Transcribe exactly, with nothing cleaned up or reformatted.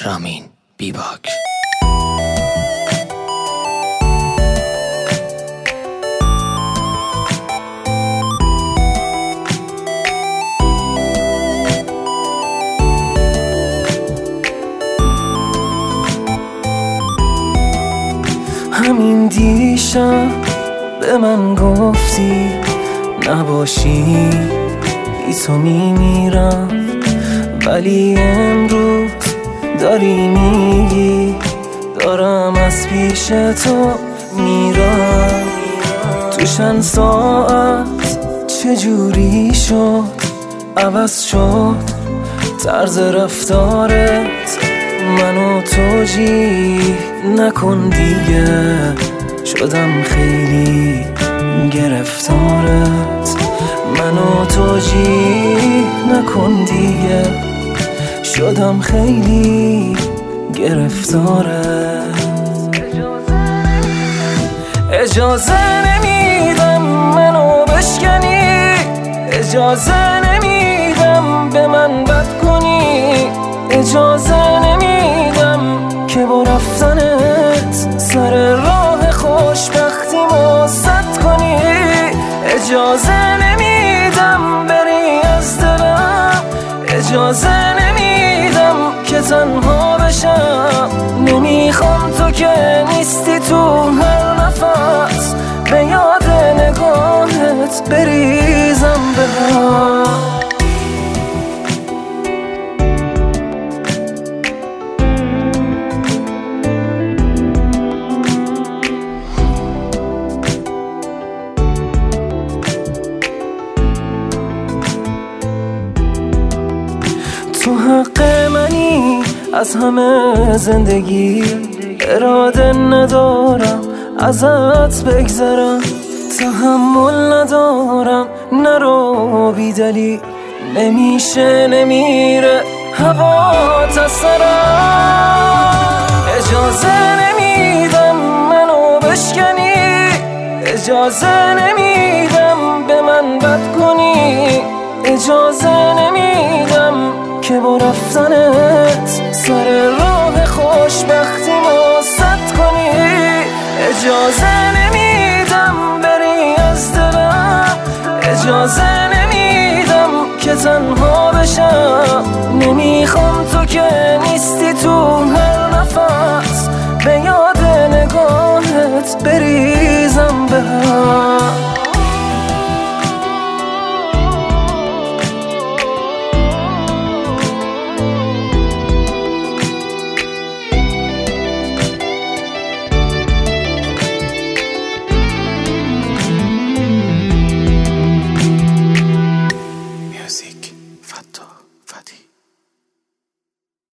رامین بیباک. همین دیشب به من گفتی نباشی بی تو میمیرم، ولی امروز داری میگی دارم از پیش تو میرم. تو چند ساعت چجوری شد عوض شد طرز رفتارت، منو توجیه نکن دیگه، شدم خیلی گرفتارت. منو توجیه نکن دیگه، شدم خیلی گرفتارت. اجازه نمیدم منو بشکنی، اجازه نمیدم به من بد کنی، اجازه نمیدم که با رفتنت سر راه خوشبختیمو سد کنی، اجازه نمیدم بری از دلم، اجازه نمیدم که تنها بشم. نمیخوام تو که نیستی تو هر نفس به یاد نگاهت بریزم به هم. تو حق منی از همه زندگی، اراده ندارم ازت بگذرم، تحمل ندارم نرو بی دلیل، نمیشه نمیره هوات از سرم. اجازه نمیدم منو بشکنی، اجازه نمیدم به من بد کنی، اجازه نمیدم که با رفتنت